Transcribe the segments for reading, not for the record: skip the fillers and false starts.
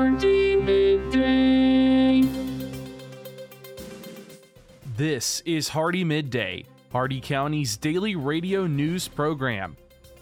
Hardy Midday. This is Hardy Midday, Hardy County's daily radio news program.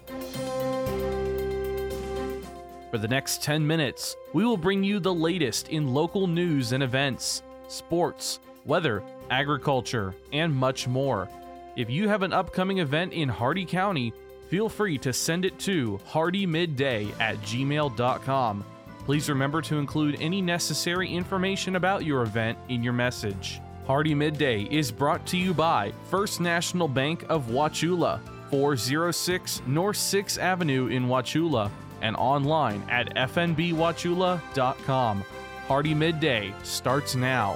For the next 10 minutes, we will bring you the latest in local news and events, sports, weather, agriculture, and much more. If you have an upcoming event in Hardy County, feel free to send it to hardymidday@gmail.com. Please remember to include any necessary information about your event in your message. Hardy Midday is brought to you by First National Bank of Wauchula, 406 North 6th Avenue in Wauchula, and online at fnbwauchula.com. Hardy Midday starts now.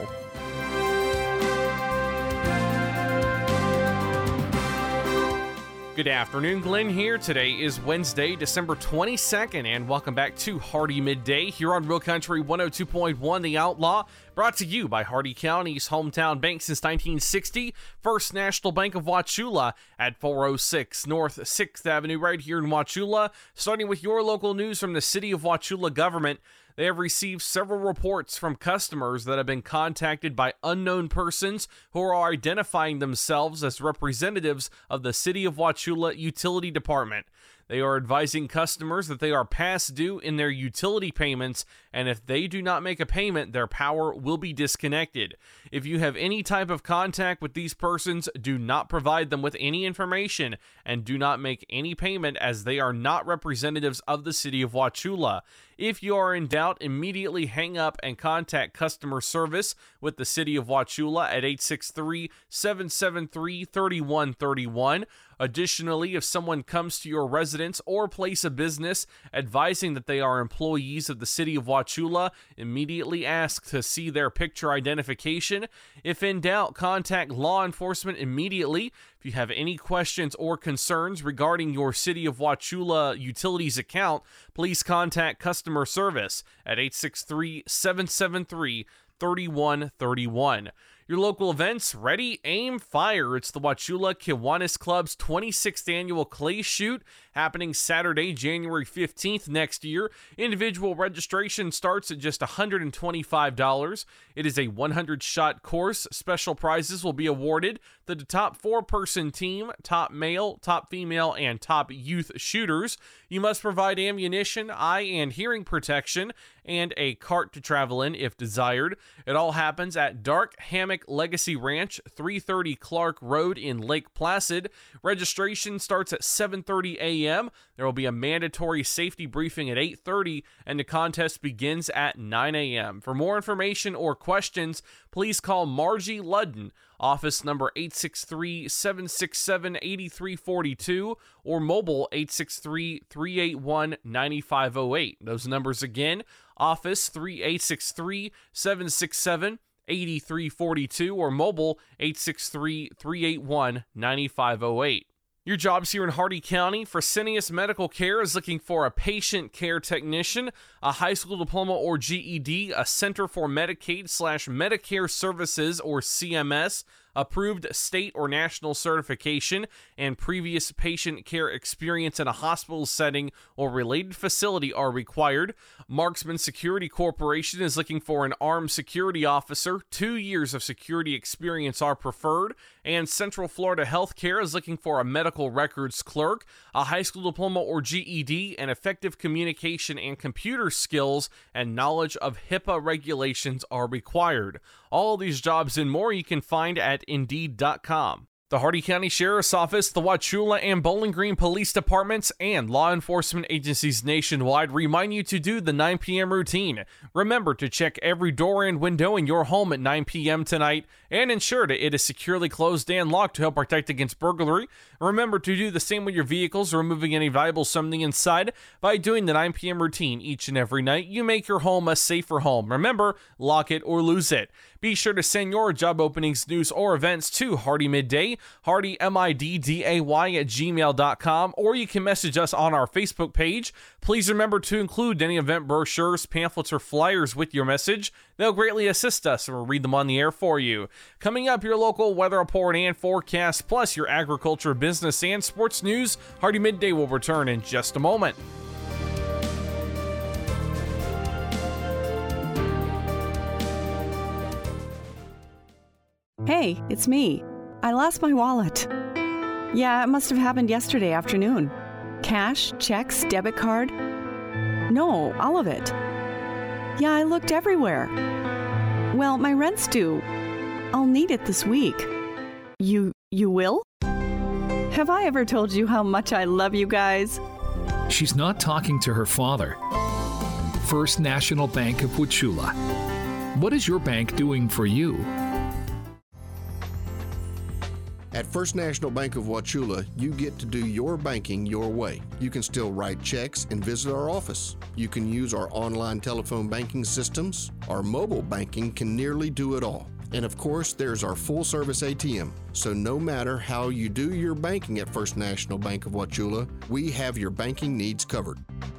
Good afternoon, Glenn here. Today is Wednesday, December 22nd, and welcome back to Hardy Midday here on Real Country 102.1 The Outlaw, brought to you by Hardy County's hometown bank since 1960, First National Bank of Wauchula at 406 North 6th Avenue right here in Wauchula. Starting with your local news from the City of Wauchula government. They have received several reports from customers that have been contacted by unknown persons who are identifying themselves as representatives of the City of Wauchula Utility Department. They are advising customers that they are past due in their utility payments, and if they do not make a payment, their power will be disconnected. If you have any type of contact with these persons, do not provide them with any information, and do not make any payment as they are not representatives of the City of Wauchula. If you are in doubt, immediately hang up and contact customer service with the City of Wauchula at 863-773-3131. Additionally, if someone comes to your residence or place of business advising that they are employees of the City of Wauchula, immediately ask to see their picture identification. If in doubt, contact law enforcement immediately. If you have any questions or concerns regarding your City of Wauchula Utilities account, please contact customer service at 863-773-3131. Your local events, ready, aim, fire. It's the Wauchula Kiwanis Club's 26th annual Clay Shoot, happening Saturday, January 15th next year. Individual registration starts at just $125. It is a 100-shot course. Special prizes will be awarded to the top 4-person team, top male, top female, and top youth shooters. You must provide ammunition, eye and hearing protection, and a cart to travel in if desired. It all happens at Dark Hammock Legacy Ranch, 330 Clark Road in Lake Placid. Registration starts at 7:30 a.m. There will be a mandatory safety briefing at 8:30, and the contest begins at 9 a.m. For more information or questions, please call Margie Ludden, office number 863-767-8342, or mobile 863-381-9508. Those numbers again, office 3863-767-8342, or mobile 863-381-9508. Your jobs here in Hardy County. Fresenius Medical Care is looking for a patient care technician, a high school diploma or GED, a Center for Medicaid/Medicare Services or CMS, approved state or national certification, and previous patient care experience in a hospital setting or related facility are required. Marksman Security Corporation is looking for an armed security officer. 2 years of security experience are preferred. And Central Florida Healthcare is looking for a medical records clerk, a high school diploma or GED, and effective communication and computer skills and knowledge of HIPAA regulations are required. All these jobs and more you can find at Indeed.com. The Hardy County Sheriff's Office, the Wauchula and Bowling Green Police Departments, and law enforcement agencies nationwide remind you to do the 9 p.m. routine. Remember to check every door and window in your home at 9 p.m. tonight, and ensure that it is securely closed and locked to help protect against burglary. Remember to do the same with your vehicles, removing any valuables from the inside. By doing the 9 p.m. routine each and every night, you make your home a safer home. Remember, lock it or lose it. Be sure to send your job openings, news, or events to Hardy Midday, Hardy MIDDAY at gmail.com, or you can message us on our Facebook page. Please remember to include any event brochures, pamphlets, or flyers with your message. They'll greatly assist us, and we'll read them on the air for you. Coming up, your local weather report and forecast, plus your agriculture, business, and sports news. Hardy Midday will return in just a moment. Hey, it's me. I lost my wallet. Yeah, it must have happened yesterday afternoon. Cash, checks, debit card. No, all of it. Yeah, I looked everywhere. Well, my rent's due. I'll need it this week. You will? Have I ever told you how much I love you guys? She's not talking to her father. First National Bank of Wauchula. What is your bank doing for you? At First National Bank of Wauchula, you get to do your banking your way. You can still write checks and visit our office. You can use our online telephone banking systems. Our mobile banking can nearly do it all. And of course, there's our full-service ATM. So no matter how you do your banking at First National Bank of Wauchula, we have your banking needs covered.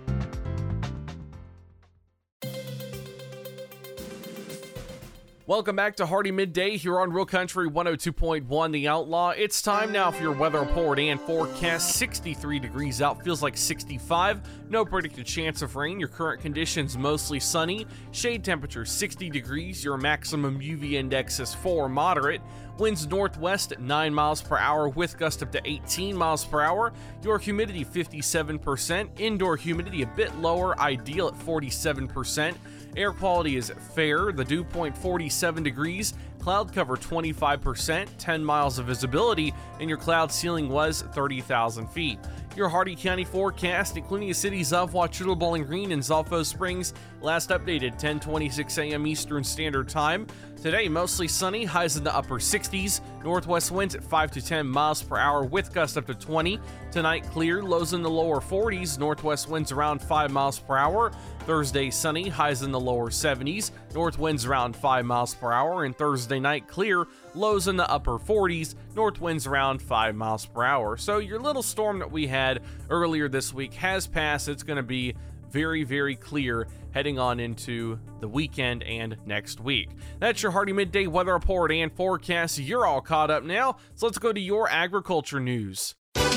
Welcome back to Hardee Midday here on Real Country 102.1 The Outlaw. It's time now for your weather report and forecast. 63 degrees out, feels like 65. No predicted chance of rain. Your current conditions mostly sunny. Shade temperature 60 degrees. Your maximum UV index is 4, moderate. Winds northwest at 9 miles per hour with gust up to 18 miles per hour. Your humidity 57%. Indoor humidity a bit lower, ideal at 47%. Air quality is fair. The dew point 47 degrees. Cloud cover 25%, 10 miles of visibility, and your cloud ceiling was 30,000 feet. Your Hardee County forecast, including the cities of Wauchula, Bowling Green, and Zolfo Springs, last updated 10:26 a.m. Eastern Standard Time. Today, mostly sunny, highs in the upper 60s, northwest winds at 5 to 10 miles per hour with gusts up to 20. Tonight, clear, lows in the lower 40s, northwest winds around 5 miles per hour. Thursday, sunny, highs in the lower 70s, north winds around 5 miles per hour, and Thursday night, clear, lows in the upper 40s, north winds around 5 miles per hour. So your little storm that we had earlier this week has passed. It's going to be very, very clear heading on into the weekend and next week. That's your Hardee Midday weather report and forecast. You're all caught up now, so let's go to your agriculture news.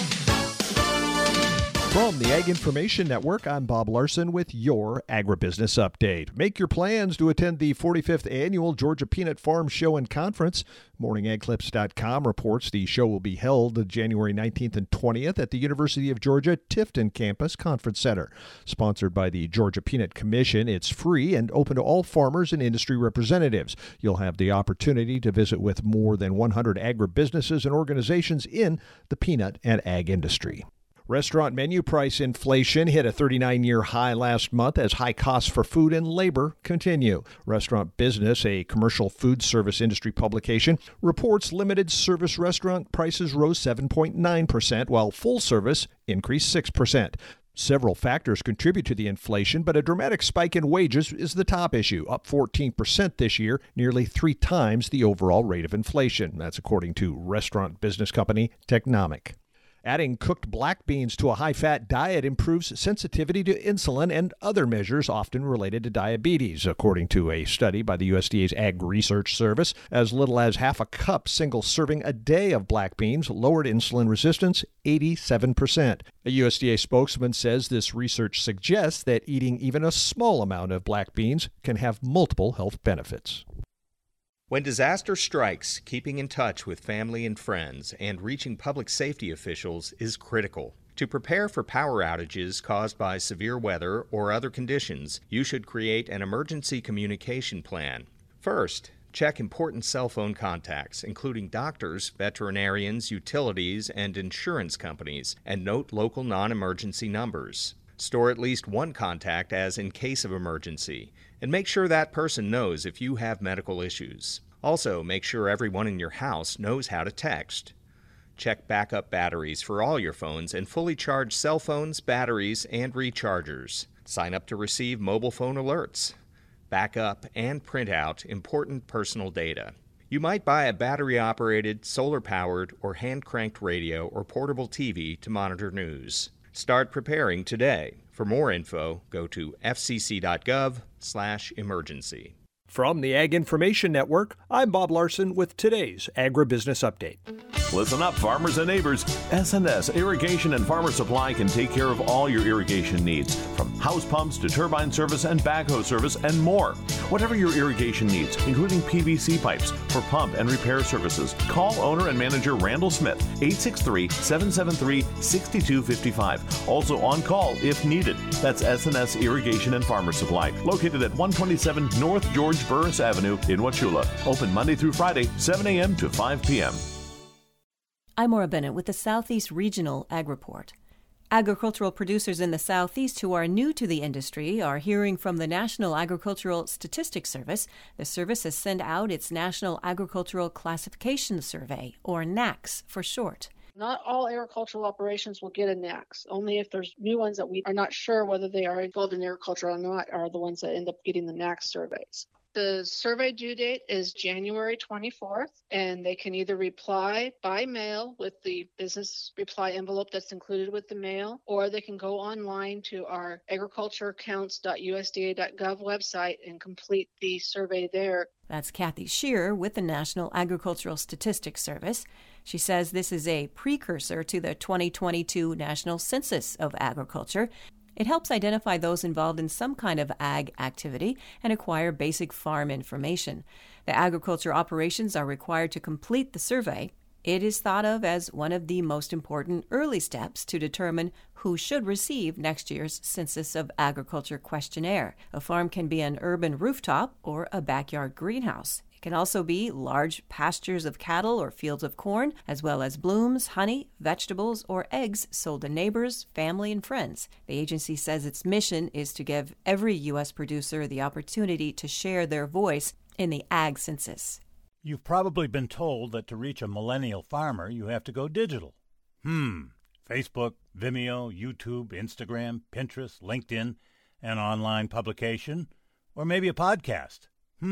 From the Ag Information Network, I'm Bob Larson with your Agribusiness Update. Make your plans to attend the 45th Annual Georgia Peanut Farm Show and Conference. MorningAgClips.com reports the show will be held January 19th and 20th at the University of Georgia Tifton Campus Conference Center. Sponsored by the Georgia Peanut Commission, it's free and open to all farmers and industry representatives. You'll have the opportunity to visit with more than 100 agribusinesses and organizations in the peanut and ag industry. Restaurant menu price inflation hit a 39-year high last month as high costs for food and labor continue. Restaurant Business, a commercial food service industry publication, reports limited service restaurant prices rose 7.9%, while full service increased 6%. Several factors contribute to the inflation, but a dramatic spike in wages is the top issue, up 14% this year, nearly 3 times the overall rate of inflation. That's according to restaurant business company Technomic. Adding cooked black beans to a high-fat diet improves sensitivity to insulin and other measures often related to diabetes, according to a study by the USDA's Ag Research Service. As little as half a cup single serving a day of black beans lowered insulin resistance 87%. A USDA spokesman says this research suggests that eating even a small amount of black beans can have multiple health benefits. When disaster strikes, keeping in touch with family and friends and reaching public safety officials is critical. To prepare for power outages caused by severe weather or other conditions, you should create an emergency communication plan. First, check important cell phone contacts, including doctors, veterinarians, utilities, and insurance companies, and note local non-emergency numbers. Store at least one contact as in case of emergency, and make sure that person knows if you have medical issues. Also, make sure everyone in your house knows how to text. Check backup batteries for all your phones and fully charge cell phones, batteries, and rechargers. Sign up to receive mobile phone alerts. Back up and print out important personal data. You might buy a battery-operated, solar-powered, or hand-cranked radio or portable TV to monitor news. Start preparing today. For more info, go to fcc.gov/emergency. From the Ag Information Network, I'm Bob Larson with today's Agribusiness Update. Listen up, farmers and neighbors. S&S Irrigation and Farmer Supply can take care of all your irrigation needs, from house pumps to turbine service and backhoe service and more. Whatever your irrigation needs, including PVC pipes for pump and repair services, call owner and manager Randall Smith, 863-773-6255. Also on call if needed. That's S&S Irrigation and Farmer Supply, located at 127 North George Burris Avenue in Wauchula. Open Monday through Friday, 7 a.m. to 5 p.m. I'm Maura Bennett with the Southeast Regional Ag Report. Agricultural producers in the Southeast who are new to the industry are hearing from the National Agricultural Statistics Service. The service has sent out its National Agricultural Classification Survey, or NACS for short. Not all agricultural operations will get a NACS. Only if there's new ones that we are not sure whether they are involved in agriculture or not are the ones that end up getting the NACS surveys. The survey due date is January 24th, and they can either reply by mail with the business reply envelope that's included with the mail, or they can go online to our agricultureaccounts.usda.gov website and complete the survey there. That's Kathy Shearer with the National Agricultural Statistics Service. She says this is a precursor to the 2022 National Census of Agriculture. It helps identify those involved in some kind of ag activity and acquire basic farm information. The agriculture operations are required to complete the survey. It is thought of as one of the most important early steps to determine who should receive next year's Census of Agriculture questionnaire. A farm can be an urban rooftop or a backyard greenhouse. It can also be large pastures of cattle or fields of corn, as well as blooms, honey, vegetables, or eggs sold to neighbors, family, and friends. The agency says its mission is to give every U.S. producer the opportunity to share their voice in the ag census. You've probably been told that to reach a millennial farmer, you have to go digital. Facebook, Vimeo, YouTube, Instagram, Pinterest, LinkedIn, an online publication, or maybe a podcast.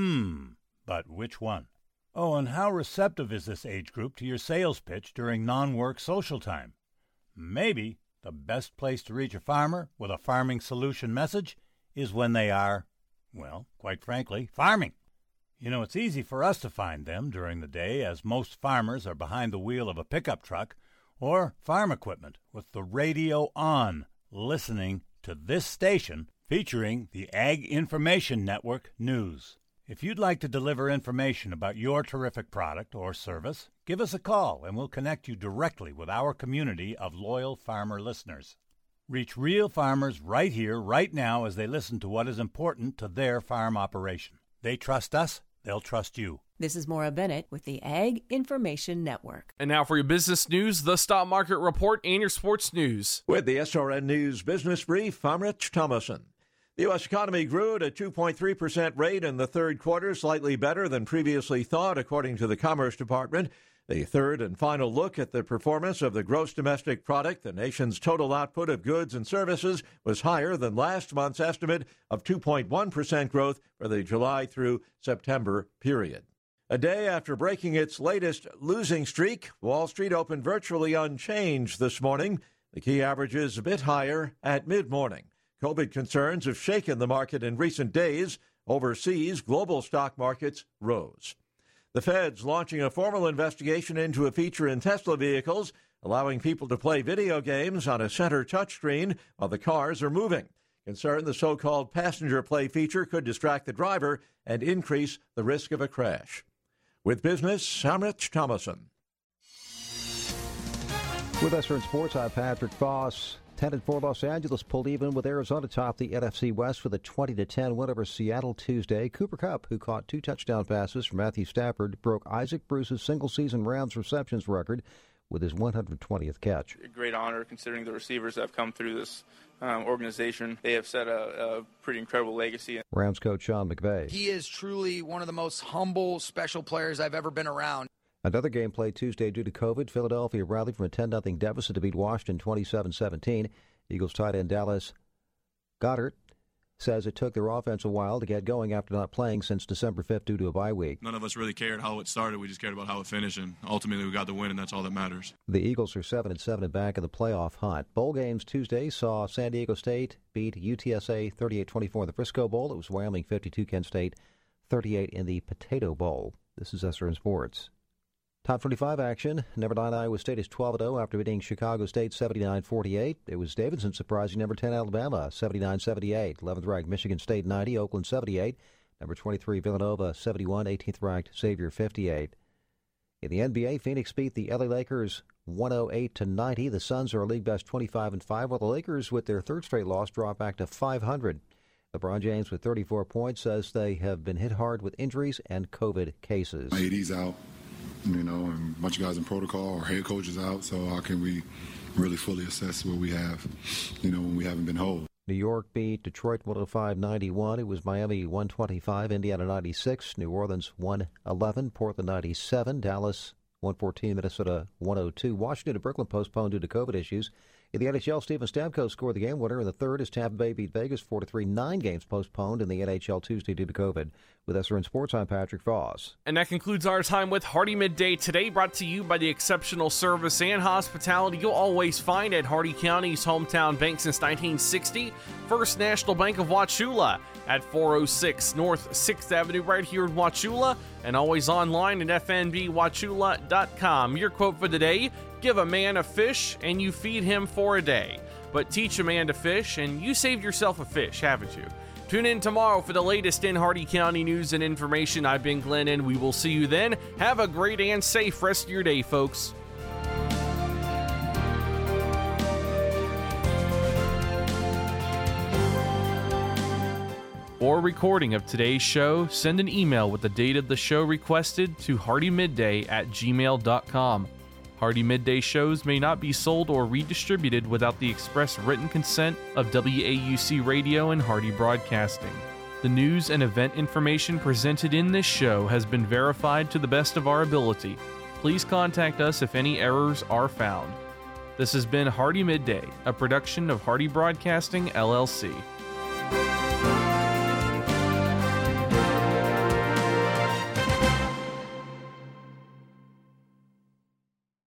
But which one? Oh, and how receptive is this age group to your sales pitch during non-work social time? Maybe the best place to reach a farmer with a farming solution message is when they are, well, quite frankly, farming. You know, it's easy for us to find them during the day, as most farmers are behind the wheel of a pickup truck or farm equipment with the radio on, listening to this station featuring the Ag Information Network News. If you'd like to deliver information about your terrific product or service, give us a call and we'll connect you directly with our community of loyal farmer listeners. Reach real farmers right here, right now, as they listen to what is important to their farm operation. They trust us, they'll trust you. This is Maura Bennett with the Ag Information Network. And now for your business news, the stock market report, and your sports news. With the SRN News Business Brief, I'm Rich Thomason. The U.S. economy grew at a 2.3% rate in the third quarter, slightly better than previously thought, according to the Commerce Department. The third and final look at the performance of the gross domestic product, the nation's total output of goods and services, was higher than last month's estimate of 2.1% growth for the July through September period. A day after breaking its latest losing streak, Wall Street opened virtually unchanged this morning. The key averages a bit higher at mid-morning. COVID concerns have shaken the market in recent days. Overseas, global stock markets rose. The Fed's launching a formal investigation into a feature in Tesla vehicles, allowing people to play video games on a center touchscreen while the cars are moving. Concerned the so-called passenger play feature could distract the driver and increase the risk of a crash. With business, I'm Rich Thomason. With SRN Sports, I'm Patrick Foss. 10-4 Los Angeles pulled even with Arizona top the NFC West with a 20-10 win over Seattle Tuesday. Cooper Kupp, who caught 2 touchdown passes from Matthew Stafford, broke Isaac Bruce's single-season Rams receptions record with his 120th catch. A great honor considering the receivers that have come through this organization. They have set a pretty incredible legacy. Rams coach Sean McVay. He is truly one of the most humble, special players I've ever been around. Another game played Tuesday due to COVID. Philadelphia rallied from a 10-0 deficit to beat Washington 27-17. Eagles tight end Dallas Goedert says it took their offense a while to get going after not playing since December 5th due to a bye week. None of us really cared how it started. We just cared about how it finished, and ultimately we got the win, and that's all that matters. The Eagles are 7-7 and back in the playoff hunt. Bowl games Tuesday saw San Diego State beat UTSA 38-24 in the Frisco Bowl. It was Wyoming 52, Kent State 38 in the Potato Bowl. This is SRN Sports. Top 25 action. Number 9 Iowa State is 12-0 after beating Chicago State 79-48. It was Davidson surprising number 10 Alabama 79-78. 11th ranked Michigan State 90, Oakland 78. Number 23 Villanova 71, 18th ranked Xavier 58. In the NBA, Phoenix beat the LA Lakers 108-90. The Suns are a league best 25-5, while the Lakers, with their third straight loss, drop back to 500. LeBron James with 34 points says they have been hit hard with injuries and COVID cases. AD's out. And a bunch of guys in protocol. Our head coach is out, so how can we really fully assess what we have, when we haven't been whole? New York beat Detroit 105-91. It was Miami 125, Indiana 96, New Orleans 111, Portland 97, Dallas 114, Minnesota 102. Washington and Brooklyn postponed due to COVID issues. In the NHL, Steven Stamkos scored the game winner in the third as Tampa Bay beat Vegas 4-3. 9 games postponed in the NHL Tuesday due to COVID. With SRN Sports, I'm Patrick Foss. And that concludes our time with Hardee Midday today, brought to you by the exceptional service and hospitality you'll always find at Hardee County's hometown bank since 1960, First National Bank of Wauchula at 406 North 6th Avenue right here in Wauchula, and always online at fnbwauchula.com. Your quote for the day: give a man a fish and you feed him for a day, but teach a man to fish and you saved yourself a fish, haven't you? Tune in tomorrow for the latest in Hardee County news and information. I've been Glenn, and we will see you then. Have a great and safe rest of your day, folks. For a recording of today's show, send an email with the date of the show requested to hardeemidday@gmail.com. Hardee Midday shows may not be sold or redistributed without the express written consent of WAUC Radio and Hardee Broadcasting. The news and event information presented in this show has been verified to the best of our ability. Please contact us if any errors are found. This has been Hardee Midday, a production of Hardee Broadcasting, LLC.